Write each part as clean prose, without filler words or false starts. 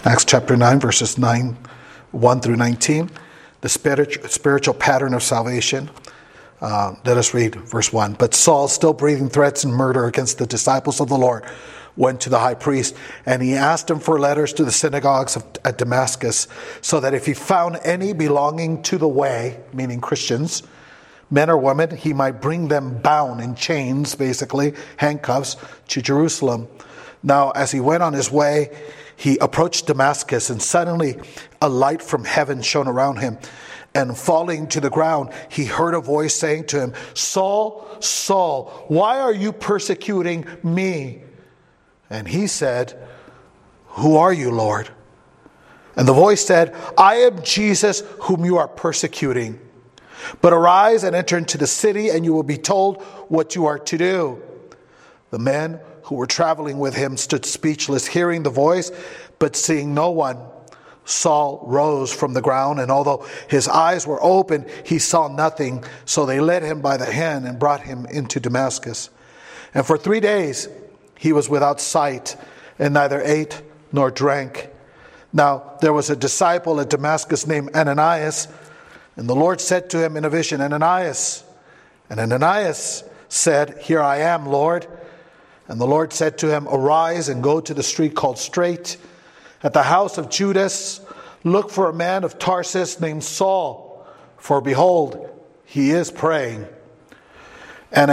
Acts chapter 9, verses 1 through 19. The spiritual pattern of salvation. Let us read verse 1. But Saul, still breathing threats and murder against the disciples of the Lord, went to the high priest, and he asked him for letters to the synagogues at Damascus, so that if he found any belonging to the way, meaning Christians, men or women, he might bring them bound in chains, basically, handcuffs, to Jerusalem. Now, as he went on his way, he approached Damascus, and suddenly a light from heaven shone around him. And falling to the ground, he heard a voice saying to him, Saul, Saul, why are you persecuting me? And he said, Who are you, Lord? And the voice said, I am Jesus whom you are persecuting. But arise and enter into the city, and you will be told what you are to do. The men who were traveling with him stood speechless, hearing the voice, but seeing no one. Saul rose from the ground, and although his eyes were open, he saw nothing. So they led him by the hand and brought him into Damascus. And for 3 days he was without sight, and neither ate nor drank. Now there was a disciple at Damascus named Ananias, and the Lord said to him in a vision, Ananias. And Ananias said, Here I am, Lord. And the Lord said to him, Arise and go to the street called Straight, at the house of Judas. Look for a man of Tarsus named Saul, for behold, he is praying. And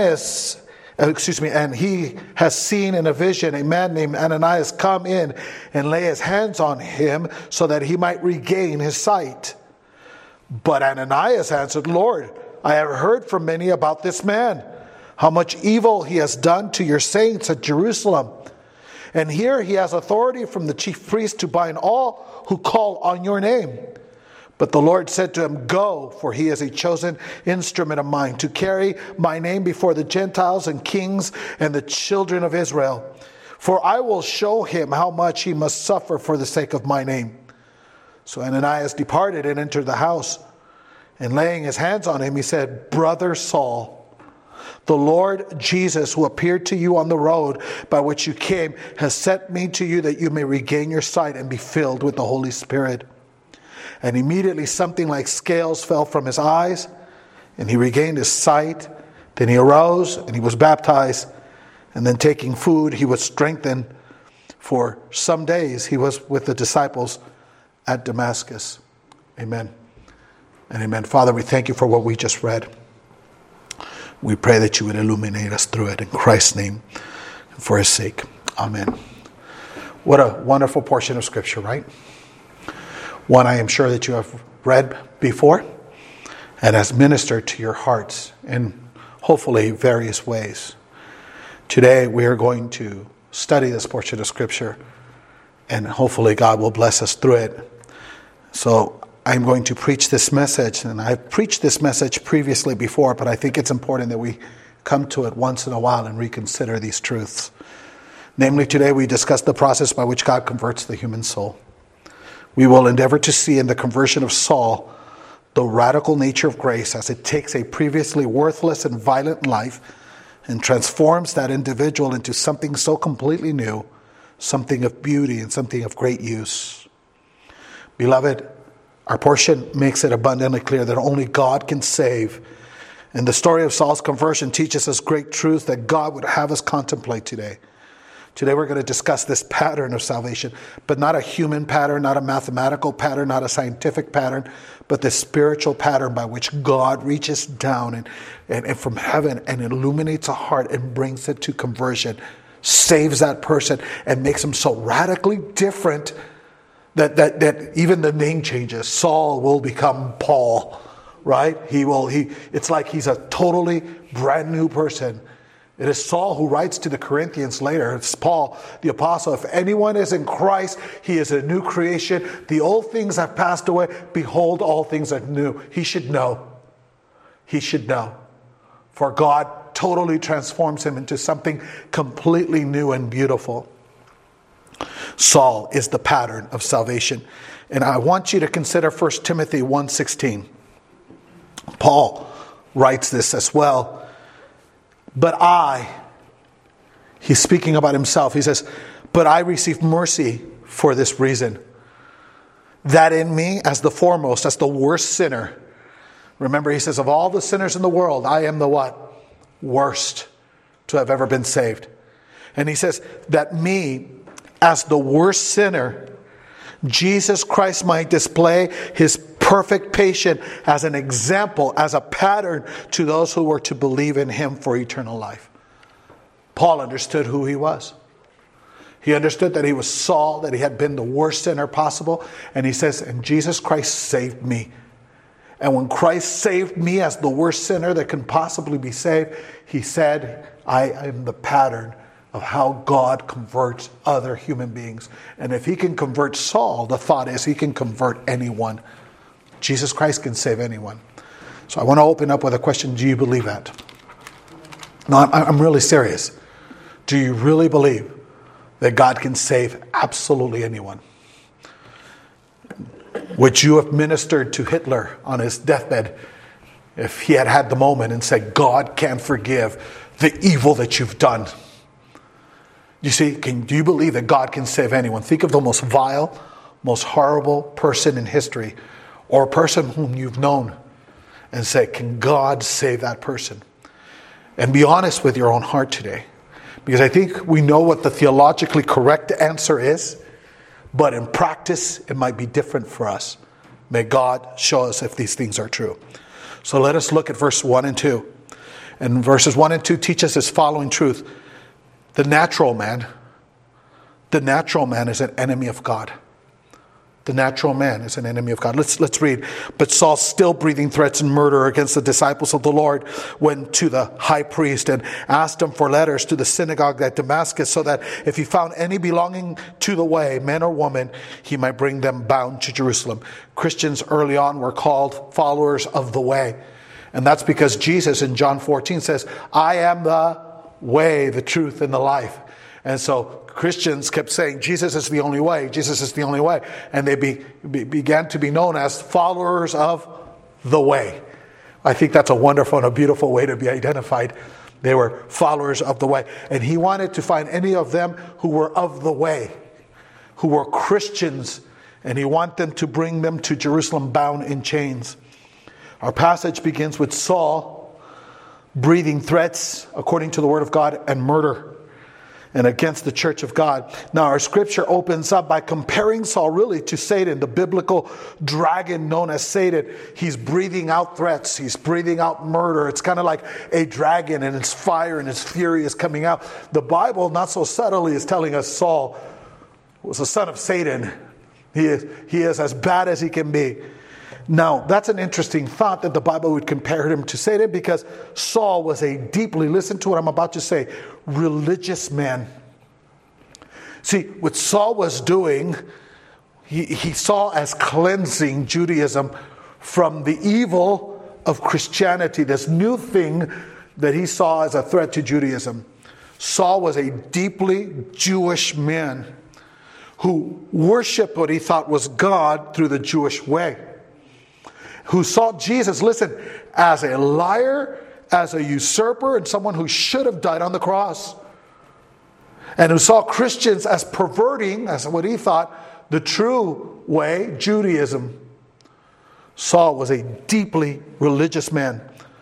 and he has seen in a vision a man named Ananias come in and lay his hands on him so that he might regain his sight. But Ananias answered, Lord, I have heard from many about this man, how much evil he has done to your saints at Jerusalem. And here he has authority from the chief priest to bind all who call on your name. But the Lord said to him, Go, for he is a chosen instrument of mine to carry my name before the Gentiles and kings and the children of Israel. For I will show him how much he must suffer for the sake of my name. So Ananias departed and entered the house. And laying his hands on him, he said, Brother Saul, the Lord Jesus, who appeared to you on the road by which you came, has sent me to you that you may regain your sight and be filled with the Holy Spirit. And immediately something like scales fell from his eyes, and he regained his sight. Then he arose and he was baptized. And then taking food, he was strengthened. For some days he was with the disciples at Damascus. Amen and amen. Father, we thank you for what we just read. We pray that you would illuminate us through it in Christ's name and for his sake. Amen. What a wonderful portion of Scripture, right? One I am sure that you have read before and has ministered to your hearts in hopefully various ways. Today we are going to study this portion of Scripture, and hopefully God will bless us through it. So I'm going to preach this message, and I've preached this message previously before, but I think it's important that we come to it once in a while and reconsider these truths. Namely, today we discuss the process by which God converts the human soul. We will endeavor to see in the conversion of Saul the radical nature of grace as it takes a previously worthless and violent life and transforms that individual into something so completely new, something of beauty and something of great use. Beloved, our portion makes it abundantly clear that only God can save. And the story of Saul's conversion teaches us great truths that God would have us contemplate today. Today we're going to discuss this pattern of salvation, but not a human pattern, not a mathematical pattern, not a scientific pattern, but the spiritual pattern by which God reaches down and from heaven and illuminates a heart and brings it to conversion, saves that person and makes him so radically different that even the name changes. Saul will become Paul, right? It's like he's a totally brand new person. It is Saul who writes to the Corinthians later. It's Paul, the apostle. If anyone is in Christ, he is a new creation. The old things have passed away. Behold, all things are new. He should know. He should know. For God totally transforms him into something completely new and beautiful. Saul is the pattern of salvation. And I want you to consider 1 Timothy 1:16. Paul writes this as well. But he's speaking about himself. He says, but I received mercy for this reason, that in me, as the foremost, as the worst sinner, remember he says, of all the sinners in the world, I am the what? Worst to have ever been saved. And he says that me, as the worst sinner, Jesus Christ might display his perfect patience as an example, as a pattern to those who were to believe in him for eternal life. Paul understood who he was. He understood that he was Saul, that he had been the worst sinner possible. And he says, and Jesus Christ saved me. And when Christ saved me as the worst sinner that can possibly be saved, he said, I am the pattern of how God converts other human beings. And if he can convert Saul, the thought is he can convert anyone. Jesus Christ can save anyone. So I want to open up with a question. Do you believe that? No, I'm really serious. Do you really believe that God can save absolutely anyone? Would you have ministered to Hitler on his deathbed if he had had the moment and said, God can forgive the evil that you've done? You see, do you believe that God can save anyone? Think of the most vile, most horrible person in history, or a person whom you've known, and say, can God save that person? And be honest with your own heart today. Because I think we know what the theologically correct answer is, but in practice, it might be different for us. May God show us if these things are true. So let us look at verse 1 and 2. And verses 1 and 2 teach us this following truth. The natural man is an enemy of God. The natural man is an enemy of God. Let's read. But Saul, still breathing threats and murder against the disciples of the Lord, went to the high priest and asked him for letters to the synagogue at Damascus, so that if he found any belonging to the way, men or women, he might bring them bound to Jerusalem. Christians early on were called followers of the way. And that's because Jesus in John 14 says, I am the way, the truth, and the life. And so Christians kept saying, Jesus is the only way, Jesus is the only way. And they began to be known as followers of the way. I think that's a wonderful and a beautiful way to be identified. They were followers of the way. And he wanted to find any of them who were of the way, who were Christians, and he wanted them to bring them to Jerusalem bound in chains. Our passage begins with Saul breathing threats, according to the word of God, and murder, and against the church of God. Now our scripture opens up by comparing Saul really to Satan, the biblical dragon known as Satan. He's breathing out threats. He's breathing out murder. It's kind of like a dragon, and its fire and its fury is coming out. The Bible, not so subtly, is telling us Saul was the son of Satan. He is as bad as he can be. Now, that's an interesting thought that the Bible would compare him to Satan, because Saul was a deeply, listen to what I'm about to say, religious man. See, what Saul was doing, he saw as cleansing Judaism from the evil of Christianity, this new thing that he saw as a threat to Judaism. Saul was a deeply Jewish man who worshiped what he thought was God through the Jewish way, who saw Jesus, listen, as a liar, as a usurper, and someone who should have died on the cross. And who saw Christians as perverting, as what he thought, the true way, Judaism. Saul was a deeply religious man.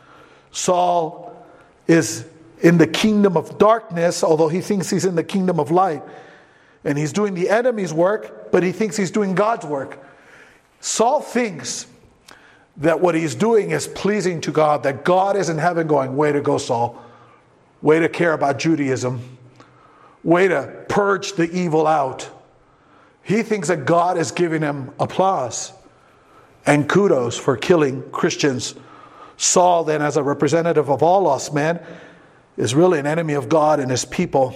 Saul is in the kingdom of darkness, although he thinks he's in the kingdom of light. And he's doing the enemy's work, but he thinks he's doing God's work. Saul thinks that what he's doing is pleasing to God, that God is in heaven going, way to go, Saul. Way to care about Judaism. Way to purge the evil out. He thinks that God is giving him applause and kudos for killing Christians. Saul, then, as a representative of all lost men, is really an enemy of God and his people.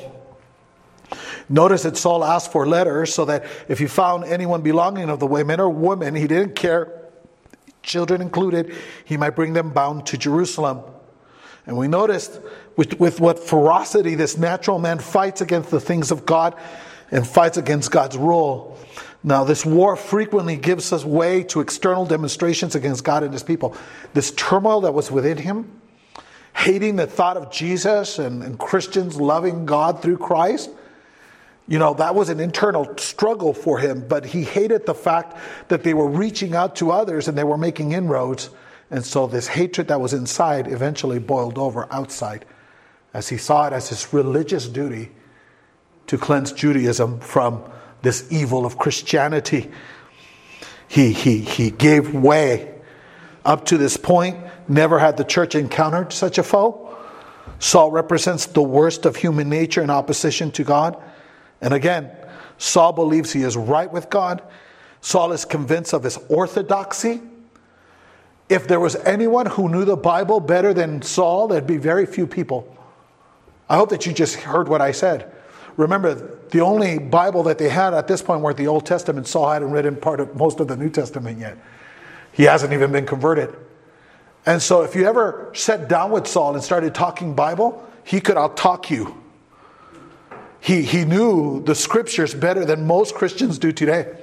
Notice that Saul asked for letters so that if he found anyone belonging of the way, men or women, he didn't care, children included, he might bring them bound to Jerusalem. And we noticed with what ferocity this natural man fights against the things of God and fights against God's rule. Now, this war frequently gives us way to external demonstrations against God and his people. This turmoil that was within him, hating the thought of Jesus and Christians loving God through Christ, That was an internal struggle for him, but he hated the fact that they were reaching out to others and they were making inroads. And so this hatred that was inside eventually boiled over outside, as he saw it as his religious duty to cleanse Judaism from this evil of Christianity. He gave way. Up to this point, never had the church encountered such a foe. Saul represents the worst of human nature in opposition to God. And again, Saul believes he is right with God. Saul is convinced of his orthodoxy. If there was anyone who knew the Bible better than Saul, there'd be very few people. I hope that you just heard what I said. Remember, the only Bible that they had at this point were the Old Testament. Saul hadn't read most of the New Testament yet. He hasn't even been converted. And so if you ever sat down with Saul and started talking Bible, he could out-talk you. He knew the scriptures better than most Christians do today.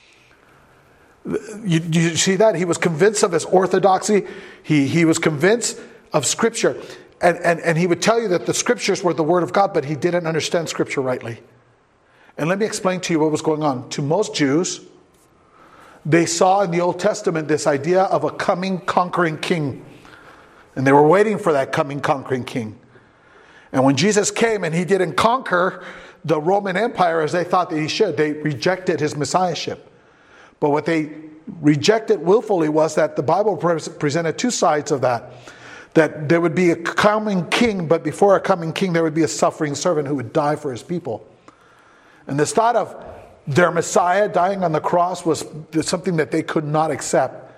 You see that? He was convinced of his orthodoxy. He was convinced of scripture. And he would tell you that the scriptures were the word of God, but he didn't understand scripture rightly. And let me explain to you what was going on. To most Jews, they saw in the Old Testament this idea of a coming conquering king. And they were waiting for that coming conquering king. And when Jesus came and he didn't conquer the Roman Empire as they thought that he should, they rejected his messiahship. But what they rejected willfully was that the Bible presented two sides of that. That there would be a coming king, but before a coming king, there would be a suffering servant who would die for his people. And this thought of their Messiah dying on the cross was something that they could not accept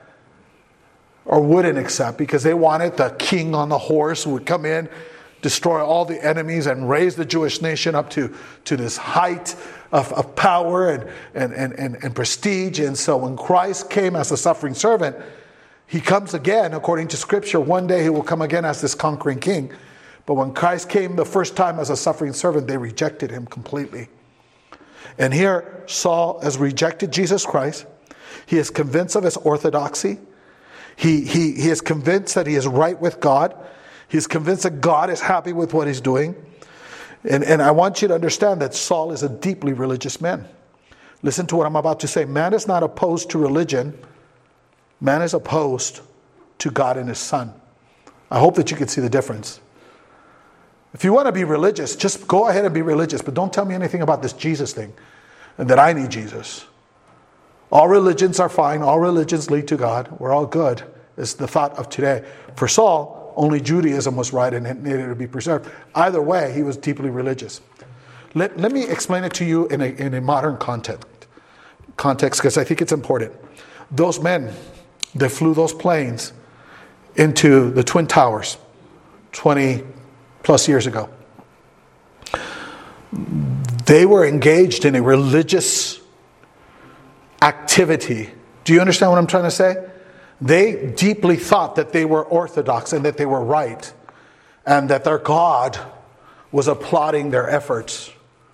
or wouldn't accept, because they wanted the king on the horse who would come in, destroy all the enemies, and raise the Jewish nation up to this height of power and prestige. And so when Christ came as a suffering servant, he comes again, according to Scripture. One day he will come again as this conquering king. But when Christ came the first time as a suffering servant, they rejected him completely. And here, Saul has rejected Jesus Christ. He is convinced of his orthodoxy. He is convinced that he is right with God. He is convinced that God is happy with what he's doing. And I want you to understand that Saul is a deeply religious man. Listen to what I'm about to say. Man is not opposed to religion. Man is opposed to God and his Son. I hope that you can see the difference. If you want to be religious, just go ahead and be religious, but don't tell me anything about this Jesus thing and that I need Jesus. All religions are fine. All religions lead to God. We're all good, is the thought of today. For Saul, only Judaism was right and it needed to be preserved. Either way, he was deeply religious. Let me explain it to you in a modern context, because I think it's important. Those men that flew those planes into the Twin Towers 20 plus years ago, they were engaged in a religious activity. Do you understand what I'm trying to say? They deeply thought that they were orthodox and that they were right, and that their God was applauding their efforts.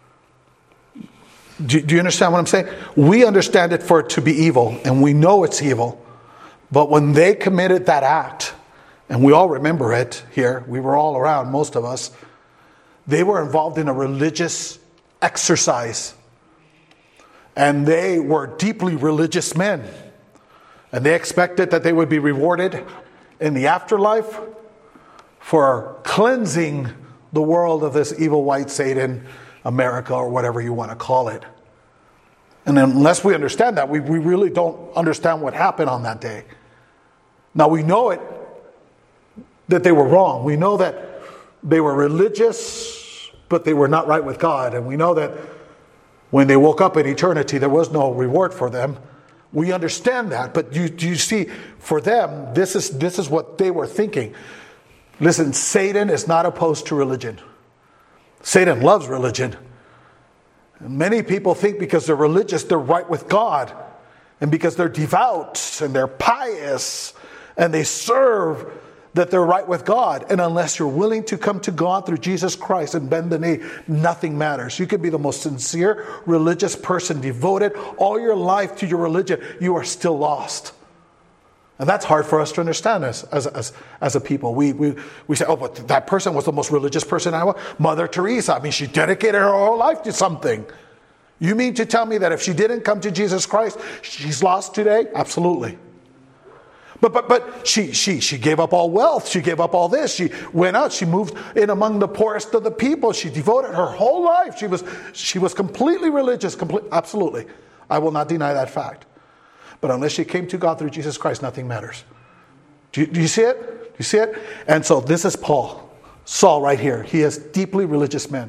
Do you understand what I'm saying? We understand it for it to be evil, and we know it's evil. But when they committed that act, and we all remember it here, we were all around, most of us, they were involved in a religious exercise. And they were deeply religious men. And they expected that they would be rewarded in the afterlife for cleansing the world of this evil white Satan, America, or whatever you want to call it. And unless we understand that, we really don't understand what happened on that day. Now we know it, that they were wrong. We know that they were religious, but they were not right with God. And we know that when they woke up in eternity, there was no reward for them. We understand that, but you see, for them, this is what they were thinking. Listen, Satan is not opposed to religion. Satan loves religion. And many people think because they're religious, they're right with God. And because they're devout and they're pious and they serve, that they're right with God. And unless you're willing to come to God through Jesus Christ and bend the knee, nothing matters. You could be the most sincere religious person, devoted all your life to your religion. You are still lost. And that's hard for us to understand as a people. We say, oh, but that person was the most religious person I know. Mother Teresa, I mean, she dedicated her whole life to something. You mean to tell me that if she didn't come to Jesus Christ, she's lost today? Absolutely. But she gave up all wealth. She gave up all this. She went out. She moved in among the poorest of the people. She devoted her whole life. She was completely religious. Absolutely. I will not deny that fact. But unless she came to God through Jesus Christ, nothing matters. Do you see it? Do you see it? And so this is Saul right here. He is deeply religious man.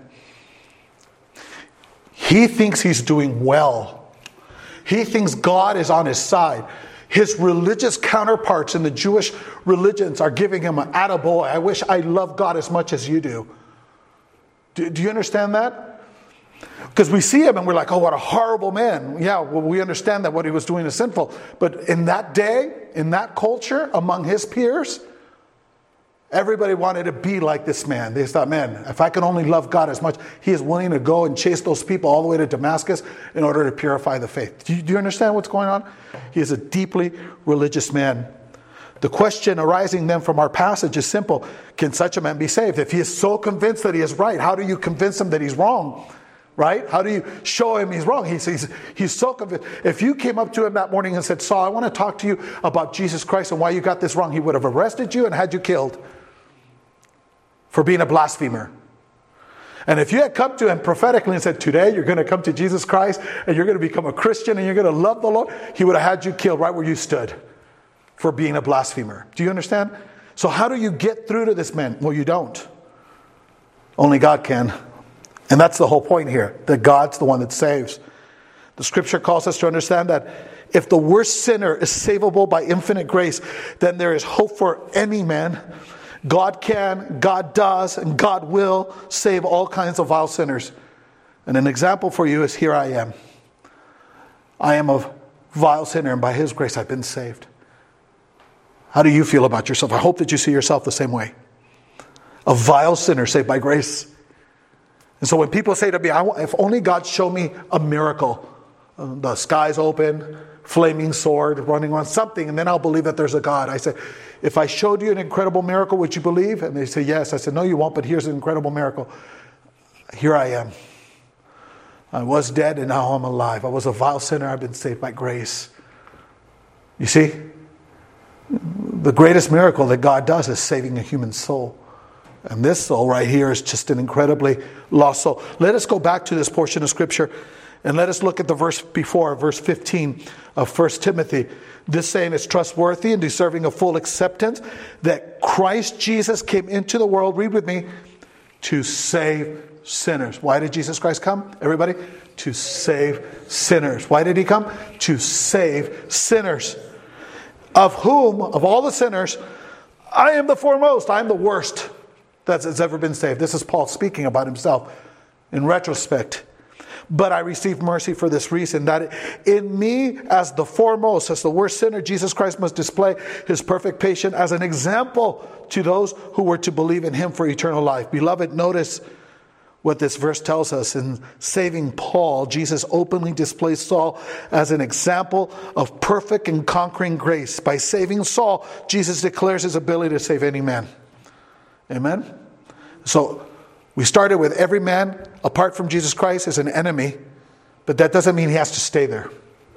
He thinks he's doing well. He thinks God is on his side. His religious counterparts in the Jewish religions are giving him an attaboy. I wish I loved God as much as you do. Do you understand that? Because we see him and we're like, oh, what a horrible man. Yeah, well, we understand that what he was doing is sinful. But in that day, in that culture, among his peers, everybody wanted to be like this man. They thought, man, if I can only love God as much, he is willing to go and chase those people all the way to Damascus in order to purify the faith. Do you understand what's going on? He is a deeply religious man. The question arising then from our passage is simple. Can such a man be saved? If he is so convinced that he is right, how do you convince him that he's wrong? Right? How do you show him he's wrong? He's so convinced. If you came up to him that morning and said, Saul, I want to talk to you about Jesus Christ and why you got this wrong, he would have arrested you and had you killed for being a blasphemer. And if you had come to him prophetically and said, today you're going to come to Jesus Christ and you're going to become a Christian and you're going to love the Lord, he would have had you killed right where you stood for being a blasphemer. Do you understand? So how do you get through to this man? Well, you don't. Only God can. And that's the whole point here, that God's the one that saves. The scripture calls us to understand that if the worst sinner is savable by infinite grace, then there is hope for any man. God can, God does, and God will save all kinds of vile sinners. And an example for you is here I am. I am a vile sinner, and by his grace I've been saved. How do you feel about yourself? I hope that you see yourself the same way. A vile sinner saved by grace. And so when people say to me, if only God showed me a miracle, the skies open, flaming sword, running on something, and then I'll believe that there's a God. I say, if I showed you an incredible miracle, would you believe? And they say, yes. I said, no, you won't, but here's an incredible miracle. Here I am. I was dead and now I'm alive. I was a vile sinner. I've been saved by grace. You see? The greatest miracle that God does is saving a human soul. And this soul right here is just an incredibly lost soul. Let us go back to this portion of Scripture and let us look at the verse before, verse 15 of 1 Timothy. This saying is trustworthy and deserving of full acceptance, that Christ Jesus came into the world, read with me, to save sinners. Why did Jesus Christ come? Everybody? To save sinners. Why did he come? To save sinners. Of whom, of all the sinners, I am the foremost. I am the worst that has ever been saved. This is Paul speaking about himself in retrospect. But I received mercy for this reason, that in me as the foremost, as the worst sinner, Jesus Christ must display his perfect patience as an example to those who were to believe in him for eternal life. Beloved, notice what this verse tells us. In saving Paul, Jesus openly displays Saul as an example of perfect and conquering grace. By saving Saul, Jesus declares his ability to save any man. Amen? So we started with every man apart from Jesus Christ is an enemy, but that doesn't mean he has to stay there.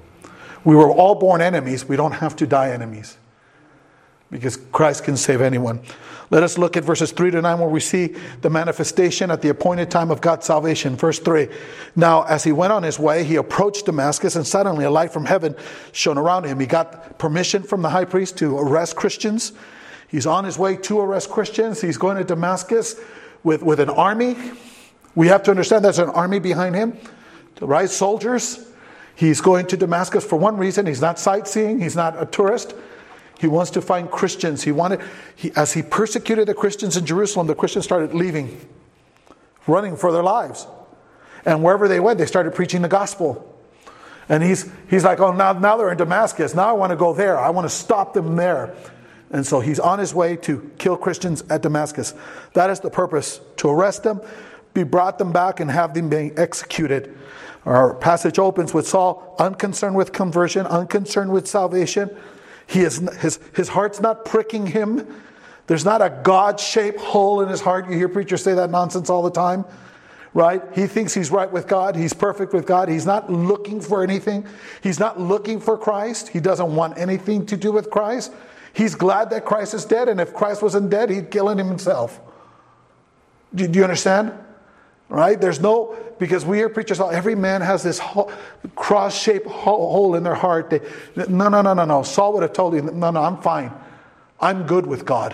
We were all born enemies. We don't have to die enemies because Christ can save anyone. Let us look at verses 3 to 9 where we see the manifestation at the appointed time of God's salvation. Verse 3. Now, as he went on his way, he approached Damascus, and suddenly a light from heaven shone around him. He got permission from the high priest to arrest Christians. He's on his way to arrest Christians. He's going to Damascus with an army. We have to understand there's an army behind him, right? Soldiers. He's going to Damascus for one reason. He's not sightseeing. He's not a tourist. He wants to find Christians. As he persecuted the Christians in Jerusalem, the Christians started leaving, running for their lives. And wherever they went, they started preaching the gospel. And he's like, oh, now they're in Damascus. Now I want to go there. I want to stop them there. And so he's on his way to kill Christians at Damascus. That is the purpose, to arrest them, be brought them back, and have them being executed. Our passage opens with Saul, unconcerned with conversion, unconcerned with salvation. His heart's not pricking him. There's not a God-shaped hole in his heart. You hear preachers say that nonsense all the time, right? He thinks he's right with God. He's perfect with God. He's not looking for anything. He's not looking for Christ. He doesn't want anything to do with Christ. He's glad that Christ is dead, and if Christ wasn't dead, he'd kill him himself. Do you understand? Right? Because we hear preachers, every man has this cross-shaped hole in their heart. No. Saul would have told you, no, I'm fine. I'm good with God.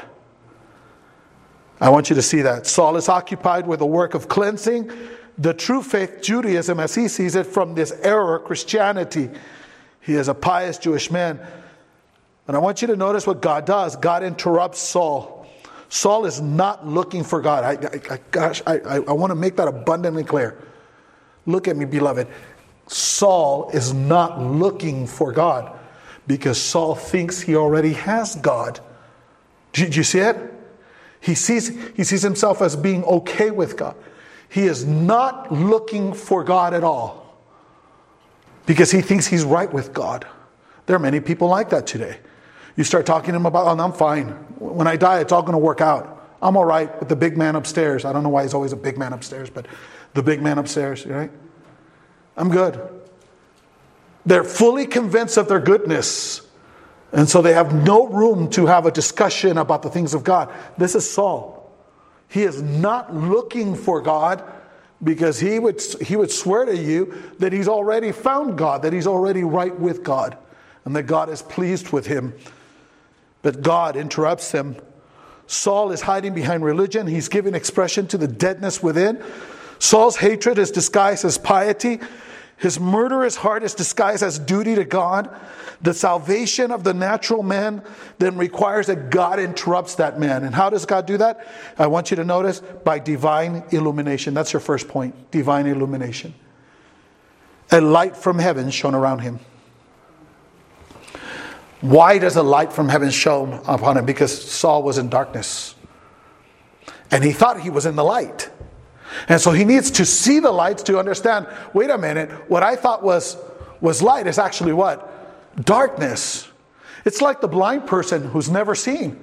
I want you to see that. Saul is occupied with the work of cleansing the true faith, Judaism, as he sees it, from this error, Christianity. He is a pious Jewish man. And I want you to notice what God does. God interrupts Saul. Saul is not looking for God. I want to make that abundantly clear. Look at me, beloved. Saul is not looking for God because Saul thinks he already has God. Did you see it? He sees himself as being okay with God. He is not looking for God at all because he thinks he's right with God. There are many people like that today. You start talking to him about, I'm fine. When I die, it's all going to work out. I'm all right with the big man upstairs. I don't know why he's always a big man upstairs, but the big man upstairs, right? I'm good. They're fully convinced of their goodness. And so they have no room to have a discussion about the things of God. This is Saul. He is not looking for God because he would swear to you that he's already found God, that he's already right with God, and that God is pleased with him. But God interrupts him. Saul is hiding behind religion. He's giving expression to the deadness within. Saul's hatred is disguised as piety. His murderous heart is disguised as duty to God. The salvation of the natural man then requires that God interrupts that man. And how does God do that? I want you to notice, by divine illumination. That's your first point, divine illumination. A light from heaven shone around him. Why does a light from heaven shone upon him? Because Saul was in darkness. And he thought he was in the light. And so he needs to see the lights to understand, wait a minute, what I thought was light is actually what? Darkness. It's like the blind person who's never seen.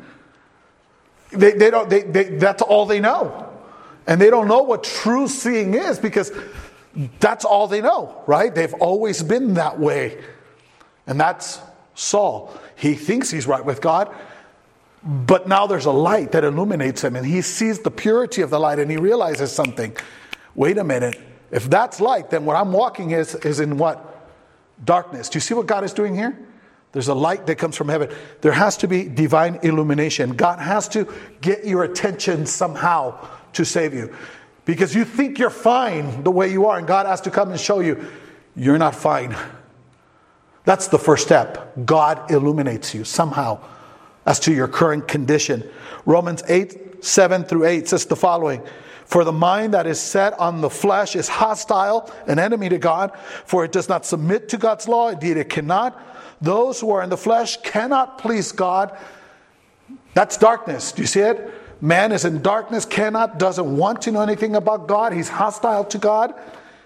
That's all they know. And they don't know what true seeing is because that's all they know, right? They've always been that way. And that's Saul. He thinks he's right with God, but now there's a light that illuminates him and he sees the purity of the light and he realizes something. Wait a minute. If that's light, then what I'm walking is in what? Darkness. Do you see what God is doing here? There's a light that comes from heaven. There has to be divine illumination. God has to get your attention somehow to save you. Because you think you're fine the way you are and God has to come and show you you're not fine. That's the first step. God illuminates you somehow as to your current condition. Romans 8:7-8 says the following. For the mind that is set on the flesh is hostile, an enemy to God, for it does not submit to God's law. Indeed, it cannot. Those who are in the flesh cannot please God. That's darkness. Do you see it? Man is in darkness, doesn't want to know anything about God. He's hostile to God.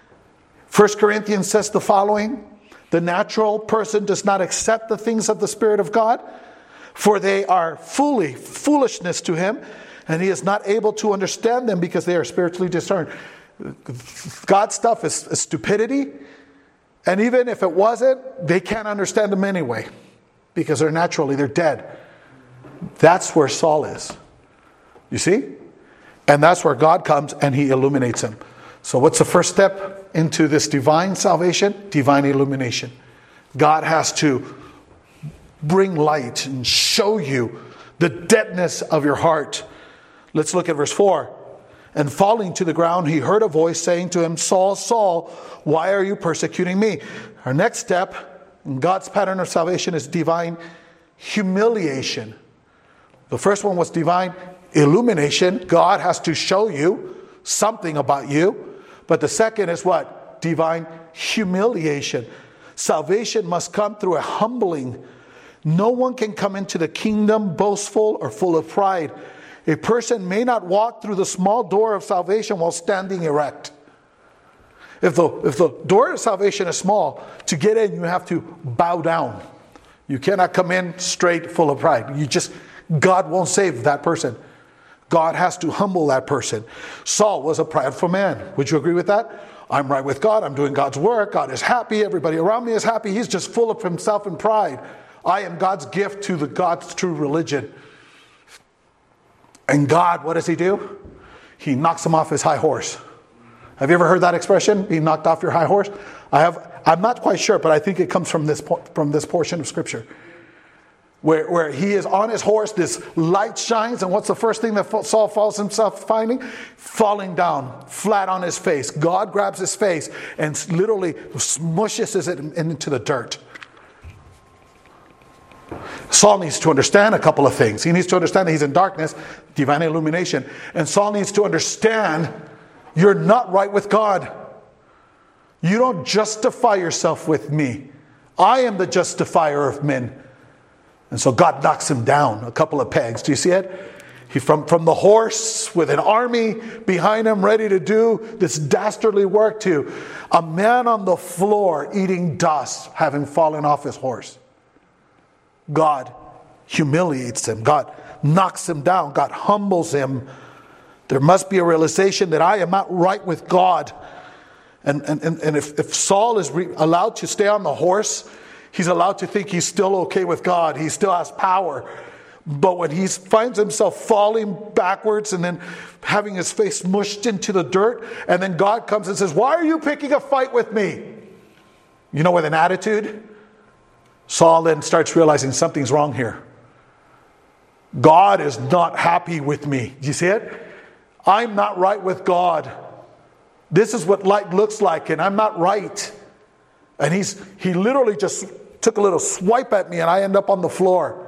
1 Corinthians says the following. The natural person does not accept the things of the Spirit of God, for they are foolishness to him, and he is not able to understand them because they are spiritually discerned. God's stuff is stupidity, and even if it wasn't, they can't understand them anyway because they're dead. That's where Saul is. You see? And that's where God comes and he illuminates him. So what's the first step into this divine salvation? Divine illumination. God has to bring light and show you the deadness of your heart. Let's look at verse 4. And falling to the ground, he heard a voice saying to him, Saul, Saul, why are you persecuting me? Our next step in God's pattern of salvation is divine humiliation. The first one was divine illumination. God has to show you something about you. But the second is what? Divine humiliation. Salvation must come through a humbling. No one can come into the kingdom boastful or full of pride. A person may not walk through the small door of salvation while standing erect. If the door of salvation is small, to get in you have to bow down. You cannot come in straight full of pride. God won't save that person. God has to humble that person. Saul was a prideful man. Would you agree with that? I'm right with God. I'm doing God's work. God is happy. Everybody around me is happy. He's just full of himself and pride. I am God's gift to God's true religion. And God, what does he do? He knocks him off his high horse. Have you ever heard that expression? Be knocked off your high horse? I'm not quite sure, but I think it comes from this portion of Scripture. Where he is on his horse, this light shines, and what's the first thing that Saul falls himself finding? Falling down, flat on his face. God grabs his face and literally smushes it into the dirt. Saul needs to understand a couple of things. He needs to understand that he's in darkness, divine illumination. And Saul needs to understand you're not right with God. You don't justify yourself with me. I am the justifier of men. And so God knocks him down a couple of pegs. Do you see it? He from the horse with an army behind him ready to do this dastardly work to a man on the floor eating dust having fallen off his horse. God humiliates him. God knocks him down. God humbles him. There must be a realization that I am not right with God. And if Saul is allowed to stay on the horse, he's allowed to think he's still okay with God. He still has power. But when he finds himself falling backwards and then having his face mushed into the dirt, and then God comes and says, why are you picking a fight with me? You know, with an attitude, Saul then starts realizing something's wrong here. God is not happy with me. Do you see it? I'm not right with God. This is what light looks like, and I'm not right. And he literally just took a little swipe at me, and I end up on the floor.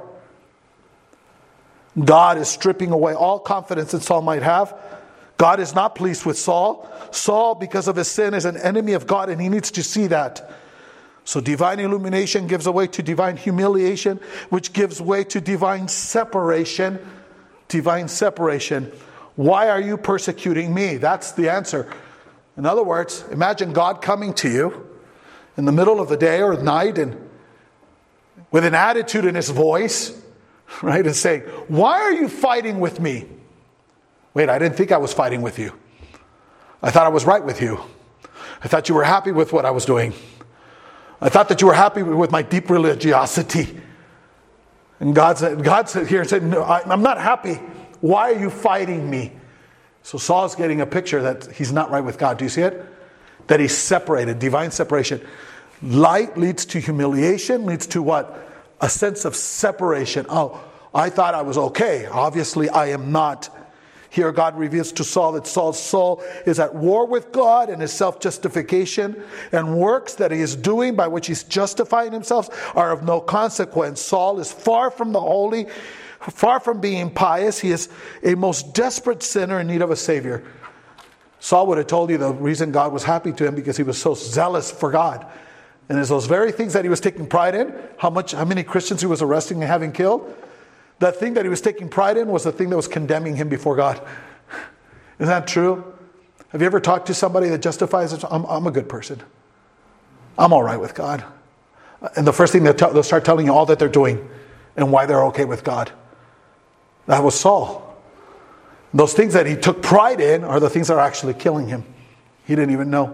God is stripping away all confidence that Saul might have. God is not pleased with Saul. Saul, because of his sin, is an enemy of God, and he needs to see that. So divine illumination gives way to divine humiliation, which gives way to divine separation. Divine separation. Why are you persecuting me? That's the answer. In other words, imagine God coming to you in the middle of the day or night and with an attitude in his voice, right? And saying, why are you fighting with me? Wait, I didn't think I was fighting with you. I thought I was right with you. I thought you were happy with what I was doing. I thought that you were happy with my deep religiosity. And God said here and said, no, I'm not happy. Why are you fighting me? So Saul's getting a picture that he's not right with God. Do you see it? That he's separated, divine separation. Light leads to humiliation, leads to what? A sense of separation. Oh, I thought I was okay. Obviously, I am not. Here God reveals to Saul that Saul's soul is at war with God, and his self-justification and works that he is doing by which he's justifying himself are of no consequence. Saul is far from the holy, far from being pious. He is a most desperate sinner in need of a Savior. Saul would have told you the reason God was happy to him because he was so zealous for God. And it's those very things that he was taking pride in, how many Christians he was arresting and having killed. That thing that he was taking pride in was the thing that was condemning him before God. Isn't that true? Have you ever talked to somebody that justifies it? I'm a good person. I'm all right with God. And the first thing they'll start telling you all that they're doing and why they're okay with God. That was Saul. Those things that he took pride in are the things that are actually killing him. He didn't even know.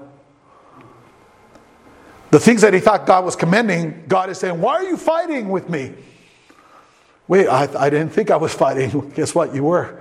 The things that he thought God was commending, God is saying, why are you fighting with me? Wait, I didn't think I was fighting. Guess what? You were.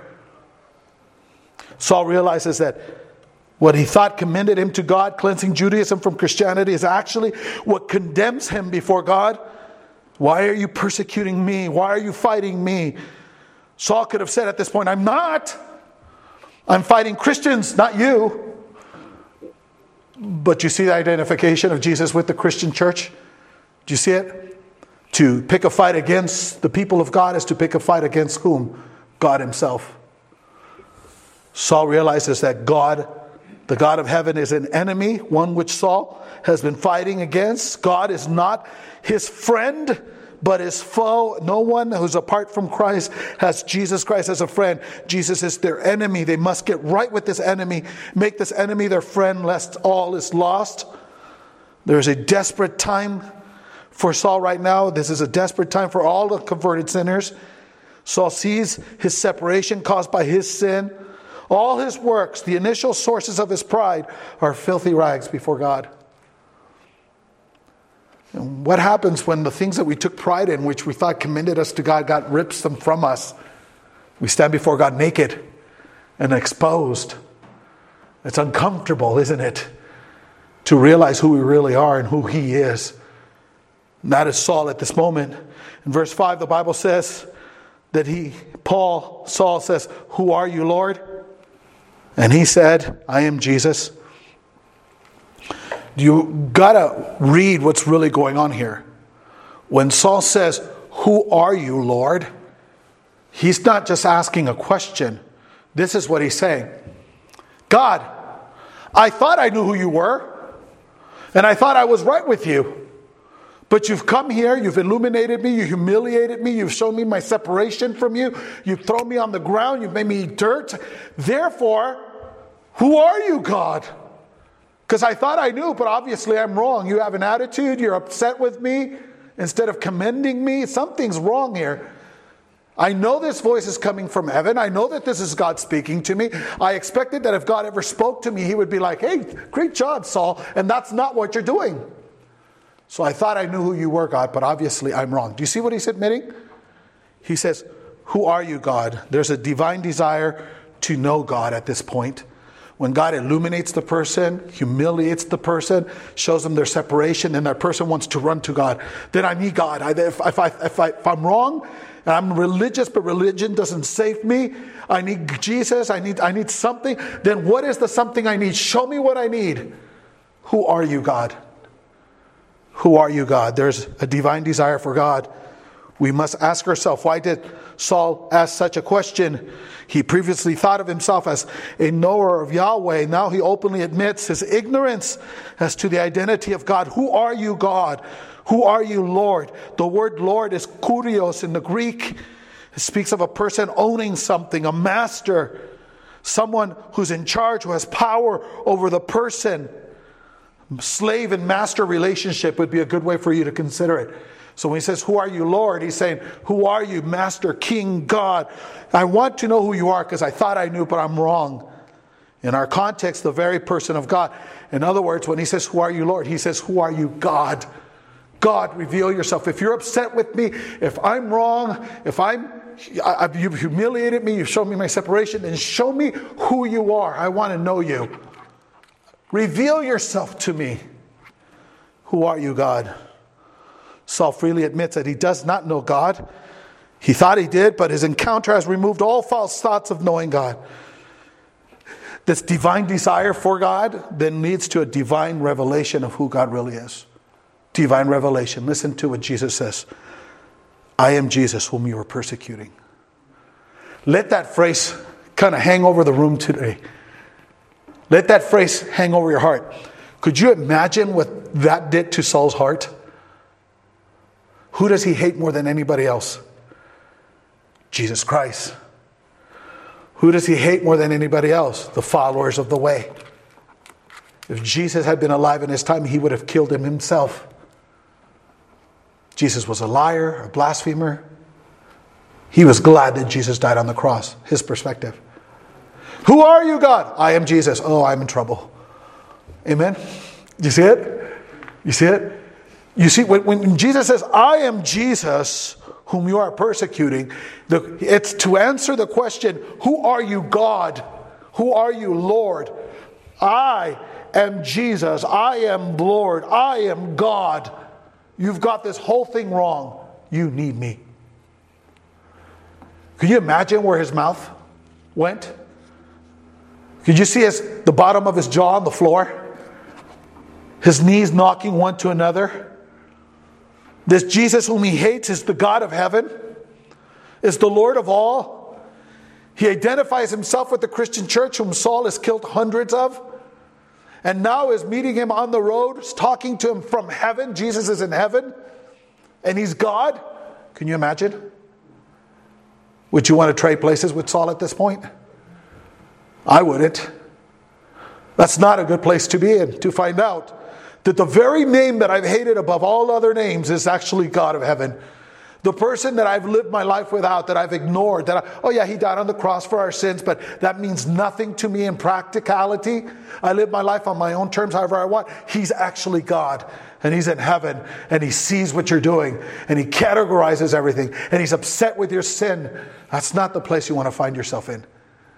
Saul realizes that what he thought commended him to God, cleansing Judaism from Christianity, is actually what condemns him before God. Why are you persecuting me? Why are you fighting me? Saul could have said at this point, I'm not. I'm fighting Christians, not you. But you see the identification of Jesus with the Christian church? Do you see it? To pick a fight against the people of God is to pick a fight against whom? God himself. Saul realizes that God, the God of heaven, is an enemy, one which Saul has been fighting against. God is not his friend, but his foe. No one who's apart from Christ has Jesus Christ as a friend. Jesus is their enemy. They must get right with this enemy, make this enemy their friend, lest all is lost. There is a desperate time for Saul right now. This is a desperate time for all the converted sinners. Saul sees his separation caused by his sin. All his works, the initial sources of his pride, are filthy rags before God. And what happens when the things that we took pride in, which we thought commended us to God, God rips them from us? We stand before God naked and exposed. It's uncomfortable, isn't it? To realize who we really are and who He is. And that is Saul at this moment. In verse 5, the Bible says that Saul says, "Who are you, Lord?" And he said, "I am Jesus." You gotta read what's really going on here. When Saul says, "Who are you, Lord?" he's not just asking a question. This is what he's saying. God, I thought I knew who you were, and I thought I was right with you. But you've come here, you've illuminated me, you humiliated me, you've shown me my separation from you, you've thrown me on the ground, you've made me eat dirt. Therefore, who are you, God? Because I thought I knew, but obviously I'm wrong. You have an attitude, you're upset with me instead of commending me. Something's wrong here. I know this voice is coming from heaven. I know that this is God speaking to me. I expected that if God ever spoke to me, He would be like, "Hey, great job, Saul." And that's not what you're doing. So I thought I knew who you were, God, but obviously I'm wrong. Do you see what he's admitting? He says, "Who are you, God?" There's a divine desire to know God at this point. When God illuminates the person, humiliates the person, shows them their separation, and that person wants to run to God, then I need God. If I'm wrong, and I'm religious, but religion doesn't save me, I need Jesus, I need something, then what is the something I need? Show me what I need. Who are you, God? Who are you, God? There's a divine desire for God. We must ask ourselves, why did Saul ask such a question? He previously thought of himself as a knower of Yahweh. Now he openly admits his ignorance as to the identity of God. Who are you, God? Who are you, Lord? The word Lord is kurios in the Greek. It speaks of a person owning something, a master, someone who's in charge, who has power over the person. Slave and master relationship would be a good way for you to consider it. So when he says, "Who are you, Lord?" he's saying, "Who are you, Master, King, God? I want to know who you are because I thought I knew, but I'm wrong." In our context, the very person of God. In other words, when he says, "Who are you, Lord?" he says, "Who are you, God?" God, reveal yourself. If you're upset with me, if I'm wrong, you've humiliated me, you've shown me my separation, then show me who you are. I want to know you. Reveal yourself to me. Who are you, God? Saul freely admits that he does not know God. He thought he did, but his encounter has removed all false thoughts of knowing God. This divine desire for God then leads to a divine revelation of who God really is. Divine revelation. Listen to what Jesus says. "I am Jesus whom you are persecuting." Let that phrase kind of hang over the room today. Let that phrase hang over your heart. Could you imagine what that did to Saul's heart? Who does he hate more than anybody else? Jesus Christ. Who does he hate more than anybody else? The followers of the way. If Jesus had been alive in his time, he would have killed him himself. Jesus was a liar, a blasphemer. He was glad that Jesus died on the cross. His perspective. "Who are you, God?" "I am Jesus." "Oh, I'm in trouble." Amen? You see it? You see it? You see, when Jesus says, "I am Jesus whom you are persecuting," it's to answer the question, who are you, God? Who are you, Lord? I am Jesus. I am Lord. I am God. You've got this whole thing wrong. You need me. Can you imagine where his mouth went? Could you see the bottom of his jaw on the floor? His knees knocking one to another. This Jesus whom he hates is the God of heaven, is the Lord of all. He identifies himself with the Christian church whom Saul has killed hundreds of, and now is meeting him on the road, talking to him from heaven. Jesus is in heaven, and he's God. Can you imagine? Would you want to trade places with Saul at this point? I wouldn't. That's not a good place to be in, to find out that the very name that I've hated above all other names is actually God of heaven. The person that I've lived my life without, that I've ignored, he died on the cross for our sins, but that means nothing to me in practicality. I live my life on my own terms, however I want. He's actually God, and He's in heaven, and He sees what you're doing, and He categorizes everything, and He's upset with your sin. That's not the place you want to find yourself in.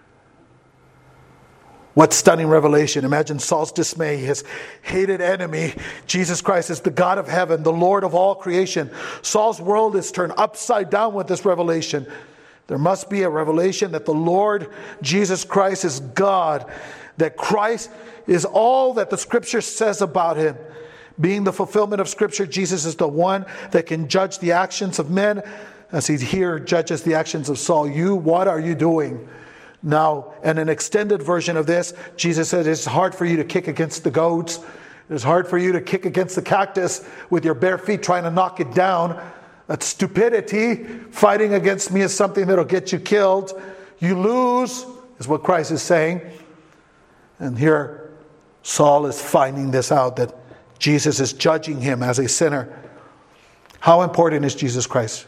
What stunning revelation. Imagine Saul's dismay. His hated enemy, Jesus Christ, is the God of heaven, the Lord of all creation. Saul's world is turned upside down with this revelation. There must be a revelation that the Lord Jesus Christ is God, that Christ is all that the Scripture says about Him. Being the fulfillment of Scripture, Jesus is the one that can judge the actions of men, as He here judges the actions of Saul. What are you doing? Now, in an extended version of this, Jesus said it's hard for you to kick against the goats. It's hard for you to kick against the cactus with your bare feet trying to knock it down. That's stupidity. Fighting against me is something that'll get you killed. You lose, is what Christ is saying. And here, Saul is finding this out, that Jesus is judging him as a sinner. How important is Jesus Christ?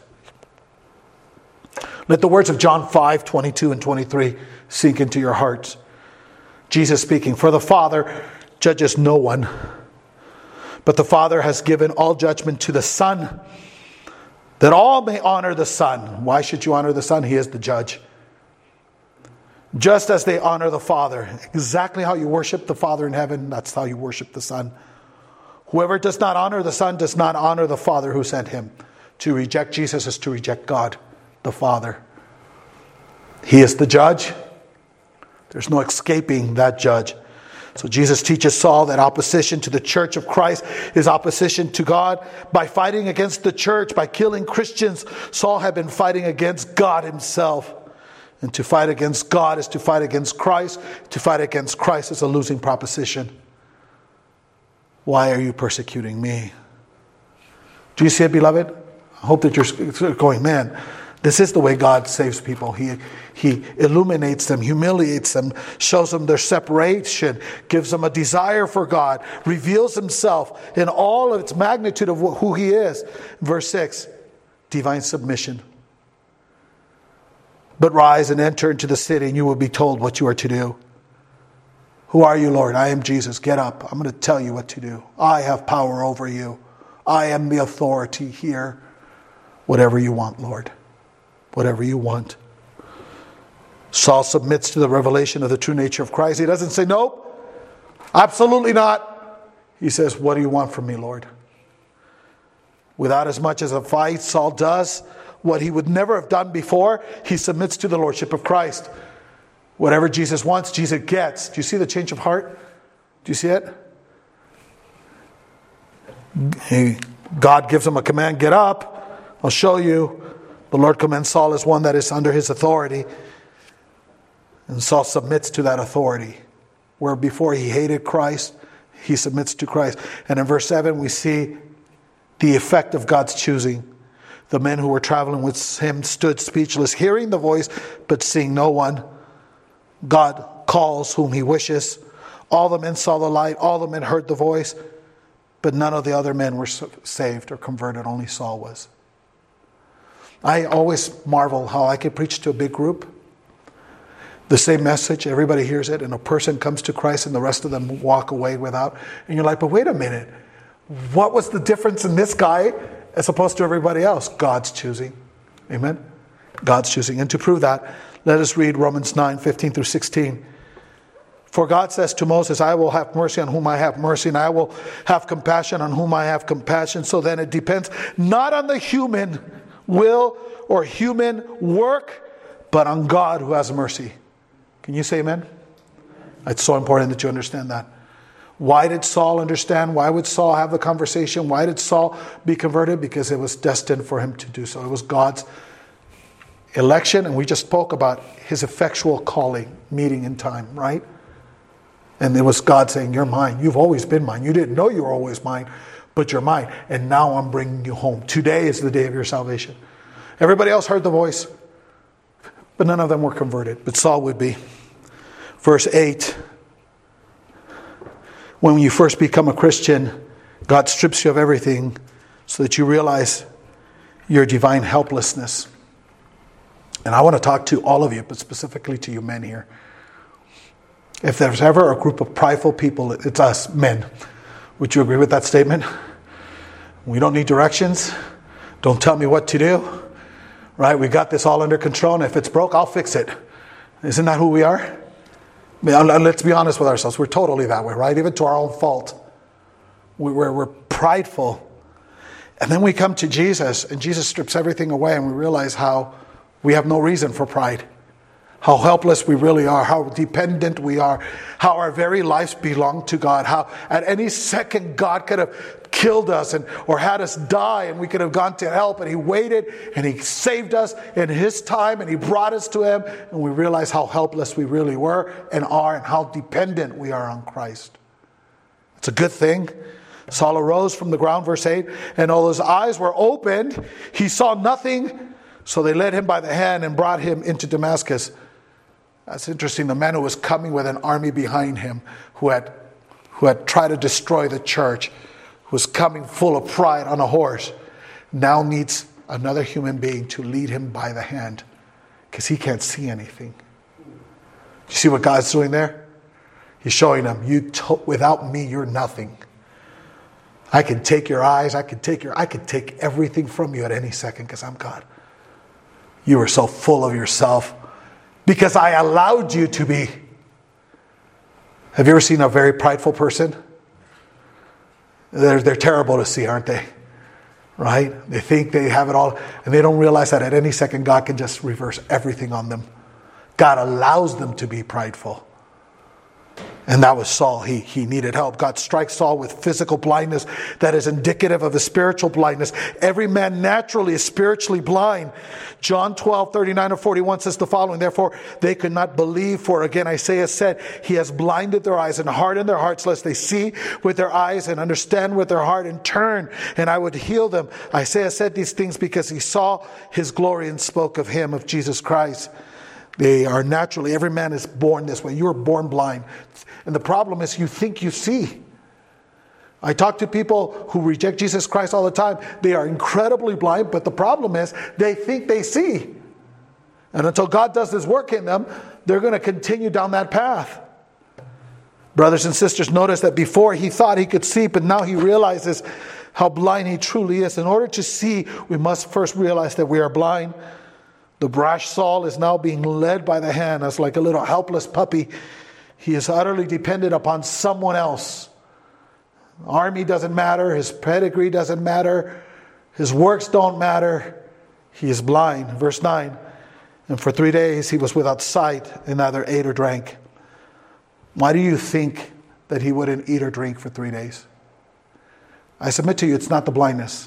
Let the words of John 5:22 and 23 sink into your hearts. Jesus speaking, "For the Father judges no one, but the Father has given all judgment to the Son, that all may honor the Son." Why should you honor the Son? He is the judge. "Just as they honor the Father." Exactly how you worship the Father in heaven, that's how you worship the Son. "Whoever does not honor the Son does not honor the Father who sent Him." To reject Jesus is to reject God, the Father. He is the judge. There's no escaping that judge. So Jesus teaches Saul that opposition to the church of Christ is opposition to God. By fighting against the church, by killing Christians, Saul had been fighting against God Himself. And to fight against God is to fight against Christ. To fight against Christ is a losing proposition. Why are you persecuting me? Do you see it, beloved? I hope that you're going, man, this is the way God saves people. He illuminates them, humiliates them, shows them their separation, gives them a desire for God, reveals Himself in all of its magnitude of who He is. Verse 6, divine submission. "But rise and enter into the city, and you will be told what you are to do." Who are you, Lord? I am Jesus. Get up. I'm going to tell you what to do. I have power over you. I am the authority here. Whatever you want, Lord. Whatever you want. Saul submits to the revelation of the true nature of Christ. He doesn't say, nope, absolutely not. He says, what do you want from me, Lord? Without as much as a fight, Saul does what he would never have done before. He submits to the lordship of Christ. Whatever Jesus wants, Jesus gets. Do you see the change of heart? Do you see it? God gives him a command, get up. I'll show you. The Lord commends Saul as one that is under his authority. And Saul submits to that authority. Where before he hated Christ, he submits to Christ. And in verse 7 we see the effect of God's choosing. The men who were traveling with him stood speechless, hearing the voice, but seeing no one. God calls whom He wishes. All the men saw the light. All the men heard the voice. But none of the other men were saved or converted. Only Saul was. I always marvel how I can preach to a big group. The same message, everybody hears it, and a person comes to Christ and the rest of them walk away without. And you're like, but wait a minute. What was the difference in this guy as opposed to everybody else? God's choosing. Amen? God's choosing. And to prove that, let us read Romans 9:15 through 16. For God says to Moses, I will have mercy on whom I have mercy, and I will have compassion on whom I have compassion. So then it depends not on the human will or human work, but on God who has mercy. Can you say amen? It's so important that you understand that. Why did Saul understand? Why would Saul have the conversation? Why did Saul be converted? Because it was destined for him to do so. It was God's election, and we just spoke about His effectual calling, meeting in time, right? And it was God saying, you're mine. You've always been mine. You didn't know you were always mine, but you're mine. And now I'm bringing you home. Today is the day of your salvation. Everybody else heard the voice, but none of them were converted. But Saul would be. Verse 8. When you first become a Christian, God strips you of everything so that you realize your divine helplessness. And I want to talk to all of you, but specifically to you men here. If there's ever a group of prideful people, it's us, men. Would you agree with that statement? We don't need directions. Don't tell me what to do. Right? We got this all under control, and if it's broke, I'll fix it. Isn't that who we are? I mean, let's be honest with ourselves. We're totally that way, right? Even to our own fault. We're prideful. And then we come to Jesus, and Jesus strips everything away, and we realize how we have no reason for pride. How helpless we really are, how dependent we are, how our very lives belong to God, how at any second God could have killed us or had us die, and we could have gone to hell, but He waited and He saved us in His time, and He brought us to Him, and we realize how helpless we really were and are, and how dependent we are on Christ. It's a good thing. Saul arose from the ground, verse 8, and although his eyes were opened, he saw nothing, so they led him by the hand and brought him into Damascus. That's interesting. The man who was coming with an army behind him, who had tried to destroy the church, who was coming full of pride on a horse, now needs another human being to lead him by the hand, because he can't see anything. You see what God's doing there? He's showing him, without me, you're nothing. I can take your eyes, I can take everything from you at any second, because I'm God. You are so full of yourself because I allowed you to be. Have you ever seen a very prideful person? They're terrible to see, aren't they? Right? They think they have it all, and they don't realize that at any second God can just reverse everything on them. God allows them to be prideful. And that was Saul. He needed help. God strikes Saul with physical blindness that is indicative of a spiritual blindness. Every man naturally is spiritually blind. John 12:39-41 says the following: Therefore they could not believe, for again Isaiah said, He has blinded their eyes and hardened their hearts, lest they see with their eyes and understand with their heart and turn, and I would heal them. Isaiah said these things because he saw His glory and spoke of Him, of Jesus Christ. They are naturally, every man is born this way. You are born blind. And the problem is you think you see. I talk to people who reject Jesus Christ all the time. They are incredibly blind, but the problem is they think they see. And until God does His work in them, they're going to continue down that path. Brothers and sisters, notice that before he thought he could see, but now he realizes how blind he truly is. In order to see, we must first realize that we are blind. The brash Saul is now being led by the hand as like a little helpless puppy. He is utterly dependent upon someone else. Army doesn't matter. His pedigree doesn't matter. His works don't matter. He is blind. Verse 9. And for 3 days he was without sight and neither ate or drank. Why do you think that he wouldn't eat or drink for 3 days? I submit to you, it's not the blindness.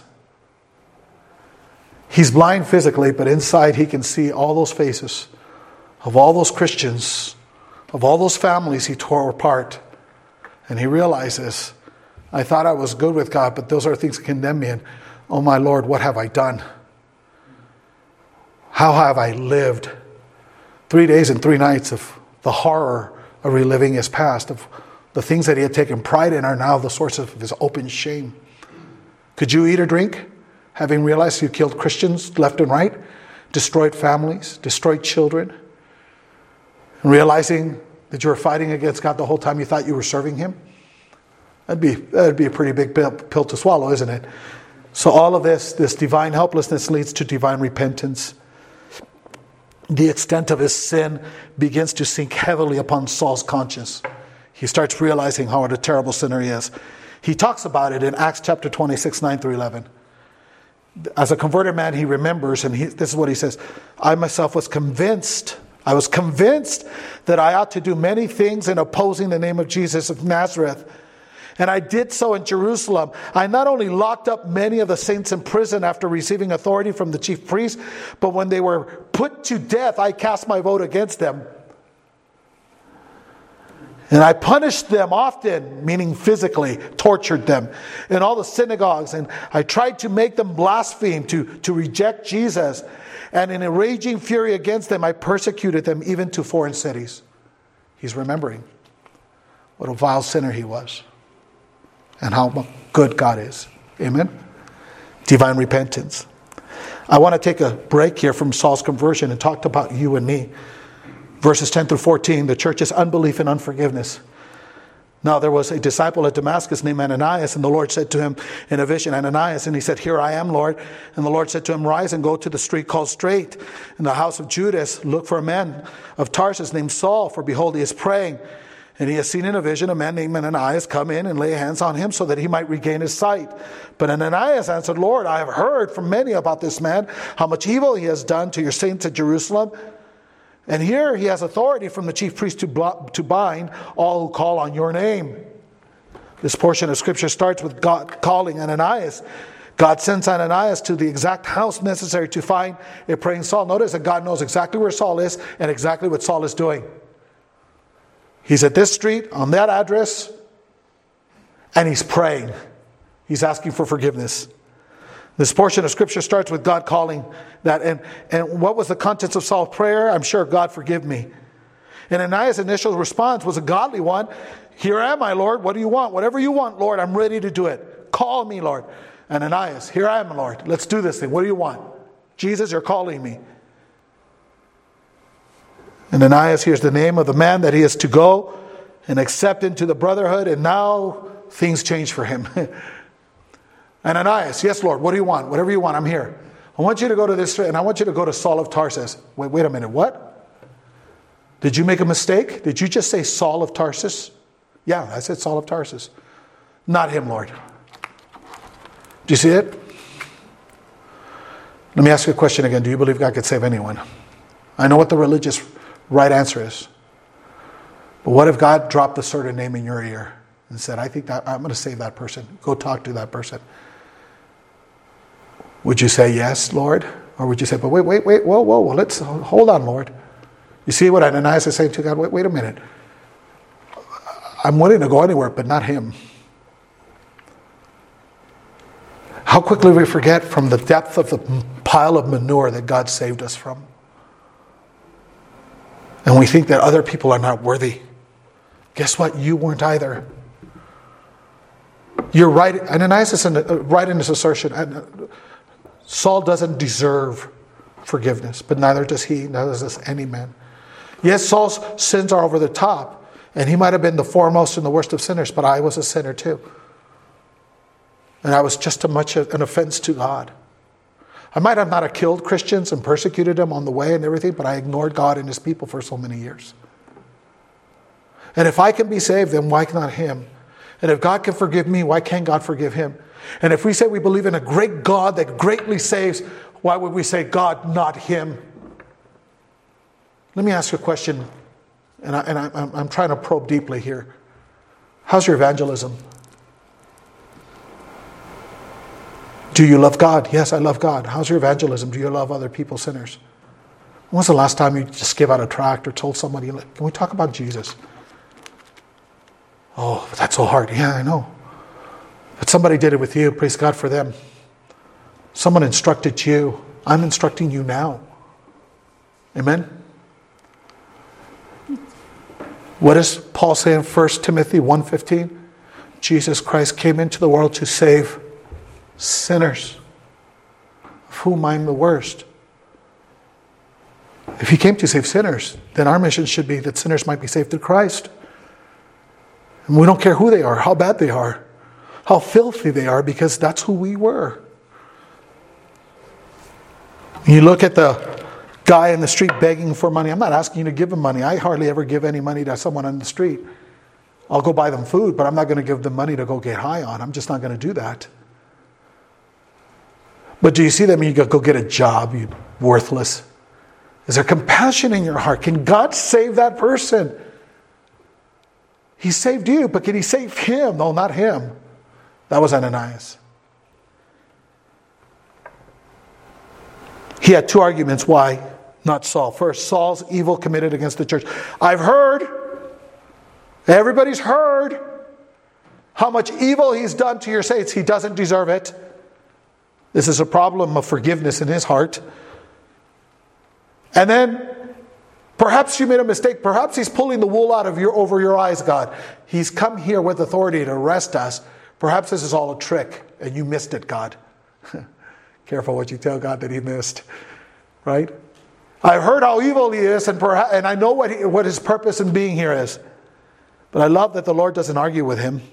He's blind physically, but inside he can see all those faces of all those Christians, of all those families he tore apart. And he realizes, I thought I was good with God, but those are things that condemn me. And oh my Lord, what have I done? How have I lived? 3 days and 3 nights of the horror of reliving his past, of the things that he had taken pride in are now the source of his open shame. Could you eat or drink, having realized you killed Christians left and right, destroyed families, destroyed children, and realizing that you were fighting against God the whole time you thought you were serving Him? That'd be a pretty big pill to swallow, isn't it? So all of this divine helplessness leads to divine repentance. The extent of his sin begins to sink heavily upon Saul's conscience. He starts realizing how what a terrible sinner he is. He talks about it in Acts chapter 26, 9-11. As a converted man, he remembers, and this is what he says: I myself was convinced that I ought to do many things in opposing the name of Jesus of Nazareth. And I did so in Jerusalem. I not only locked up many of the saints in prison after receiving authority from the chief priests, but when they were put to death, I cast my vote against them. And I punished them often, meaning physically, tortured them in all the synagogues. And I tried to make them blaspheme, to reject Jesus. And in a raging fury against them, I persecuted them even to foreign cities. He's remembering what a vile sinner he was. and how good God is. Amen? Divine repentance. I want to take a break here from Saul's conversion and talk about you and me. Verses 10 through 14, the church's unbelief and unforgiveness. Now there was a disciple at Damascus named Ananias, and the Lord said to him in a vision, Ananias, and he said, Here I am, Lord. And the Lord said to him, Rise and go to the street called Straight, in the house of Judas. Look for a man of Tarsus named Saul, for behold, he is praying. And he has seen in a vision a man named Ananias come in and lay hands on him so that he might regain his sight. But Ananias answered, Lord, I have heard from many about this man, how much evil he has done to your saints at Jerusalem. And here he has authority from the chief priest to bind all who call on your name. This portion of scripture starts with God calling Ananias. God sends Ananias to the exact house necessary to find a praying Saul. Notice that God knows exactly where Saul is and exactly what Saul is doing. He's at this street, on that address, and he's praying. He's asking for forgiveness. This portion of scripture starts with God calling that. And what was the contents of Saul's prayer? I'm sure, God, forgive me. And Ananias' initial response was a godly one. Here am I, Lord. What do you want? Whatever you want, Lord, I'm ready to do it. Call me, Lord. And Ananias, here I am, Lord. Let's do this thing. What do you want? Jesus, you're calling me. And Ananias hears the name of the man that he is to go and accept into the brotherhood. And now things change for him. Ananias, yes, Lord, what do you want? Whatever you want, I'm here. I want you to go to this, and I want you to go to Saul of Tarsus. Wait a minute, what? Did you make a mistake? Did you just say Saul of Tarsus? Yeah, I said Saul of Tarsus. Not him, Lord. Do you see it? Let me ask you a question again. Do you believe God could save anyone? I know what the religious right answer is. But what if God dropped a certain name in your ear and said, I think that I'm going to save that person. Go talk to that person. Would you say yes, Lord? Or would you say, but wait, whoa, let's hold on, Lord. You see what Ananias is saying to God? Wait a minute. I'm willing to go anywhere, but not him. How quickly we forget from the depth of the pile of manure that God saved us from. And we think that other people are not worthy. Guess what? You weren't either. You're right. Ananias is right in his assertion. Saul doesn't deserve forgiveness, but neither does he, neither does any man. Yes, Saul's sins are over the top, and he might have been the foremost and the worst of sinners, but I was a sinner too. And I was just as much an offense to God. I might have not killed Christians and persecuted them on the way and everything, but I ignored God and his people for so many years. And if I can be saved, then why not him? And if God can forgive me, why can't God forgive him? And if we say we believe in a great God that greatly saves, why would we say God, not him? Let me ask you a question, and I'm trying to probe deeply here. How's your evangelism? Do you love God? Yes, I love God. How's your evangelism? Do you love other people, sinners? When was the last time you just gave out a tract or told somebody, can we talk about Jesus? Oh, that's so hard. Yeah, I know. But somebody did it with you. Praise God for them. Someone instructed you. I'm instructing you now. Amen? What does Paul say in 1 Timothy 1:15? Jesus Christ came into the world to save sinners, of whom I'm the worst. If he came to save sinners, then our mission should be that sinners might be saved through Christ. And we don't care who they are, how bad they are, how filthy they are, because that's who we were. You look at the guy in the street begging for money. I'm not asking you to give him money. I hardly ever give any money to someone on the street. I'll go buy them food, but I'm not going to give them money to go get high on. I'm just not going to do that. But do you see that when you go get a job, you worthless? Is there compassion in your heart? Can God save that person? He saved you, but can he save him? No, not him. That was Ananias. He had two arguments why not Saul. First, Saul's evil committed against the church. I've heard, everybody's heard how much evil he's done to your saints. He doesn't deserve it. This is a problem of forgiveness in his heart. And then, perhaps you made a mistake. Perhaps he's pulling the wool out of over your eyes, God. He's come here with authority to arrest us. Perhaps this is all a trick and you missed it, God. Careful what you tell God that he missed. Right? I've heard how evil he is, and I know what his purpose in being here is. But I love that the Lord doesn't argue with him.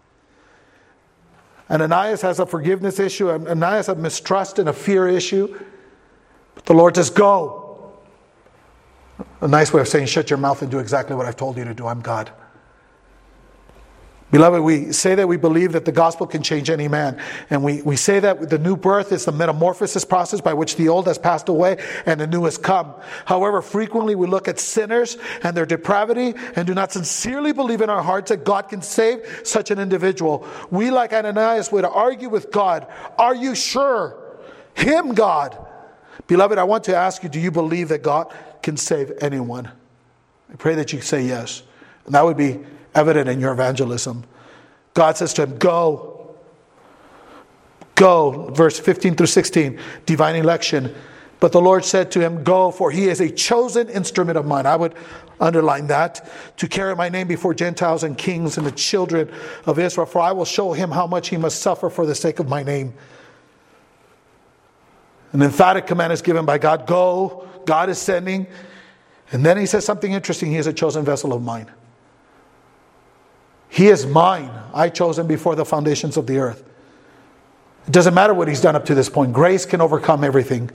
Ananias has a forgiveness issue. Ananias has a mistrust and a fear issue. But the Lord says, go. A nice way of saying, shut your mouth and do exactly what I've told you to do. I'm God. Beloved, we say that we believe that the gospel can change any man. And we say that the new birth is the metamorphosis process by which the old has passed away and the new has come. However, frequently we look at sinners and their depravity and do not sincerely believe in our hearts that God can save such an individual. We, like Ananias, would argue with God. Are you sure? Him, God. Beloved, I want to ask you, do you believe that God can save anyone? I pray that you say yes. And that would be evident in your evangelism. God says to him, go. Go. Verse 15 through 16. Divine election. But the Lord said to him, go, for he is a chosen instrument of mine. I would underline that. To carry my name before Gentiles and kings and the children of Israel. For I will show him how much he must suffer for the sake of my name. An emphatic command is given by God. Go. God is sending. And then he says something interesting. He is a chosen vessel of mine. He is mine. I chose him before the foundations of the earth. It doesn't matter what he's done up to this point. Grace can overcome everything.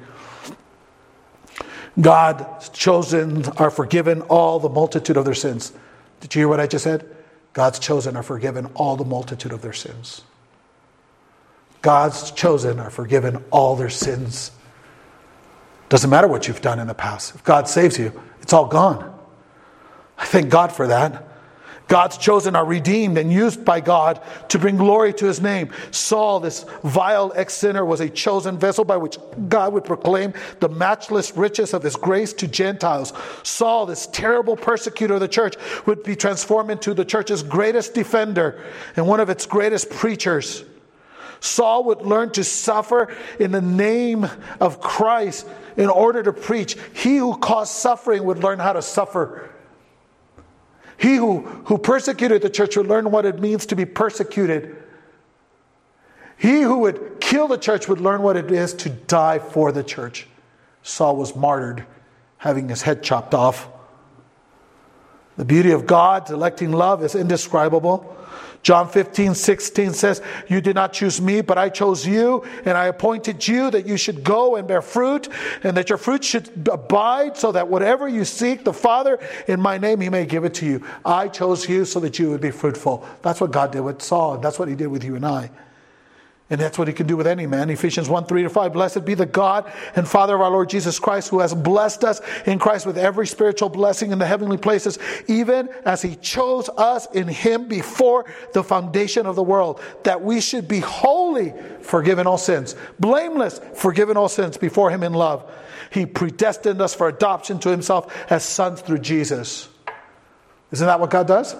God's chosen are forgiven all the multitude of their sins. Did you hear what I just said? God's chosen are forgiven all the multitude of their sins. God's chosen are forgiven all their sins. Doesn't matter what you've done in the past. If God saves you, it's all gone. I thank God for that. God's chosen are redeemed and used by God to bring glory to his name. Saul, this vile ex-sinner, was a chosen vessel by which God would proclaim the matchless riches of his grace to Gentiles. Saul, this terrible persecutor of the church, would be transformed into the church's greatest defender and one of its greatest preachers. Saul would learn to suffer in the name of Christ in order to preach. He who caused suffering would learn how to suffer. He who persecuted the church would learn what it means to be persecuted. He who would kill the church would learn what it is to die for the church. Saul was martyred, having his head chopped off. The beauty of God's electing love is indescribable. John 15:16 says, you did not choose me, but I chose you, and I appointed you that you should go and bear fruit, and that your fruit should abide, so that whatever you seek the Father in my name, he may give it to you. I chose you so that you would be fruitful. That's what God did with Saul, and that's what he did with you and I. And that's what he can do with any man. Ephesians 1:3-5. Blessed be the God and Father of our Lord Jesus Christ, who has blessed us in Christ with every spiritual blessing in the heavenly places, even as he chose us in him before the foundation of the world, that we should be holy, forgiven all sins, blameless, forgiven all sins before him in love. He predestined us for adoption to himself as sons through Jesus. Isn't that what God does?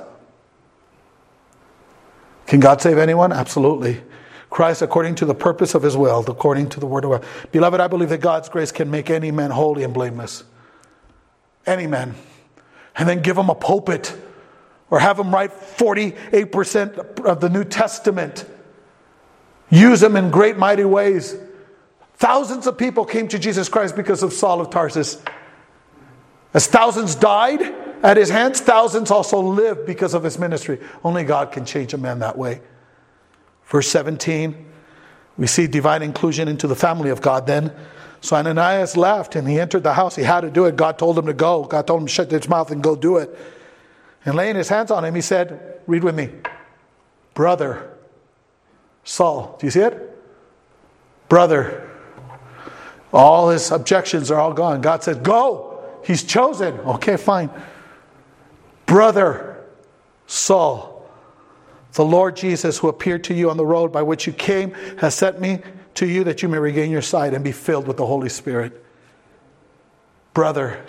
Can God save anyone? Absolutely. Christ, according to the purpose of his will, according to the word of God. Beloved, I believe that God's grace can make any man holy and blameless. Any man. And then give him a pulpit. Or have him write 48% of the New Testament. Use him in great mighty ways. Thousands of people came to Jesus Christ because of Saul of Tarsus. As thousands died at his hands, thousands also lived because of his ministry. Only God can change a man that way. Verse 17, we see divine inclusion into the family of God then. So Ananias left and he entered the house. He had to do it. God told him to go. God told him to shut his mouth and go do it. And laying his hands on him, he said, read with me, brother Saul. Do you see it? Brother. All his objections are all gone. God said, go. He's chosen. Okay, fine. Brother Saul. The Lord Jesus, who appeared to you on the road by which you came, has sent me to you that you may regain your sight and be filled with the Holy Spirit. Brother.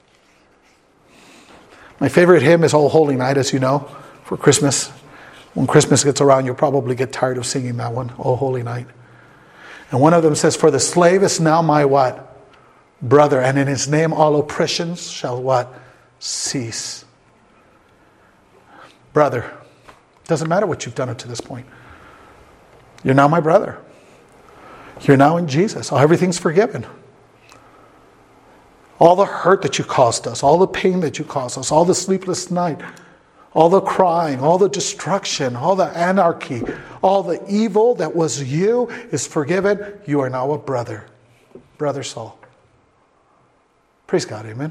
My favorite hymn is O Holy Night, as you know, for Christmas. When Christmas gets around, you'll probably get tired of singing that one, O Holy Night. And one of them says, for the slave is now my what? Brother. And in his name all oppressions shall what? Cease. Brother. Doesn't matter what you've done up to this point. You're now my brother. You're now in Jesus. Everything's forgiven. All the hurt that you caused us, all the pain that you caused us, all the sleepless night, all the crying, all the destruction, all the anarchy, all the evil that was you is forgiven. You are now a brother. Brother Saul. Praise God, amen.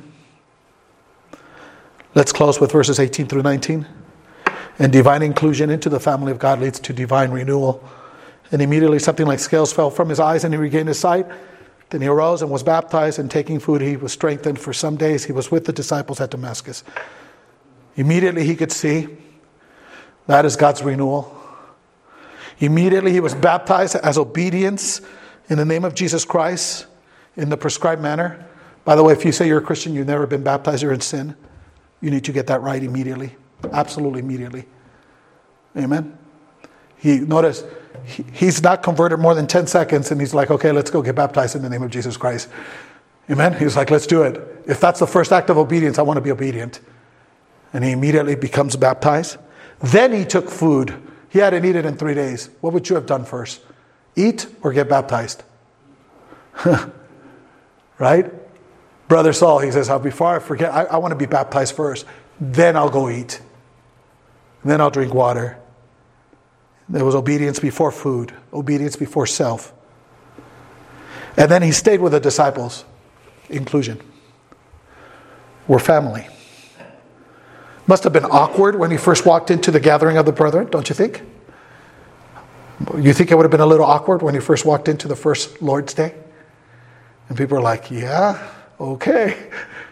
Let's close with verses 18 through 19. And divine inclusion into the family of God leads to divine renewal. And immediately something like scales fell from his eyes and he regained his sight. Then he arose and was baptized, and taking food he was strengthened. For some days he was with the disciples at Damascus. Immediately he could see. That is God's renewal. Immediately he was baptized as obedience in the name of Jesus Christ in the prescribed manner. By the way, if you say you're a Christian, you've never been baptized, you're in sin. You need to get that right immediately. Absolutely immediately. Amen. Notice, he's not converted more than 10 seconds and he's like, okay, let's go get baptized in the name of Jesus Christ. Amen. He's like, let's do it. If that's the first act of obedience, I want to be obedient. And he immediately becomes baptized. Then he took food. He hadn't eaten in 3 days. What would you have done first? Eat or get baptized? Right? Brother Saul, he says, before I forget, I want to be baptized first. Then I'll go eat. Then I'll drink water. There was obedience before food, obedience before self. And then he stayed with the disciples. Inclusion. We're family. Must have been awkward when he first walked into the gathering of the brethren, don't you think? You think it would have been a little awkward when he first walked into the first Lord's Day? And people were like, yeah, okay.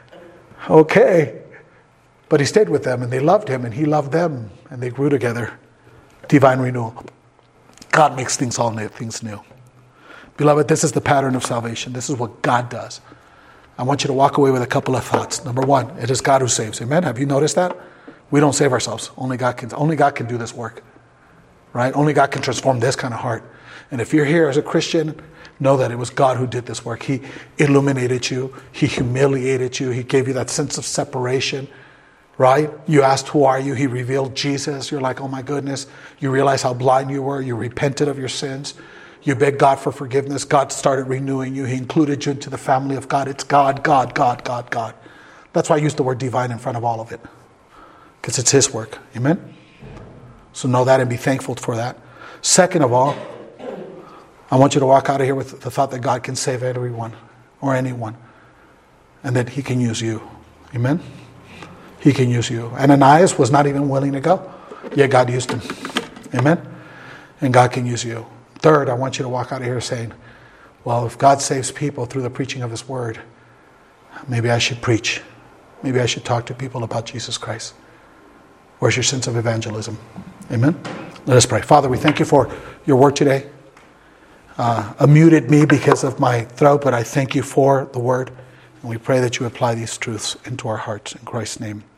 But he stayed with them and they loved him and he loved them and they grew together. Divine renewal. God makes all things new. Beloved, this is the pattern of salvation. This is what God does. I want you to walk away with a couple of thoughts. Number one, it is God who saves. Amen? Have you noticed that? We don't save ourselves. Only God can do this work. Right? Only God can transform this kind of heart. And if you're here as a Christian, know that it was God who did this work. He illuminated you. He humiliated you. He gave you that sense of separation. Right? You asked, who are you? He revealed Jesus. You're like, oh my goodness. You realize how blind you were. You repented of your sins. You begged God for forgiveness. God started renewing you. He included you into the family of God. It's God, God, God, God, God. That's why I use the word divine in front of all of it. Because it's His work. Amen? So know that and be thankful for that. Second of all, I want you to walk out of here with the thought that God can save everyone or anyone. And that He can use you. Amen? He can use you. Ananias was not even willing to go. Yet God used him. Amen? And God can use you. Third, I want you to walk out of here saying, well, if God saves people through the preaching of His Word, maybe I should preach. Maybe I should talk to people about Jesus Christ. Where's your sense of evangelism? Amen? Let us pray. Father, we thank You for Your Word today. Muted me because of my throat, but I thank You for the Word. And we pray that You apply these truths into our hearts. In Christ's name.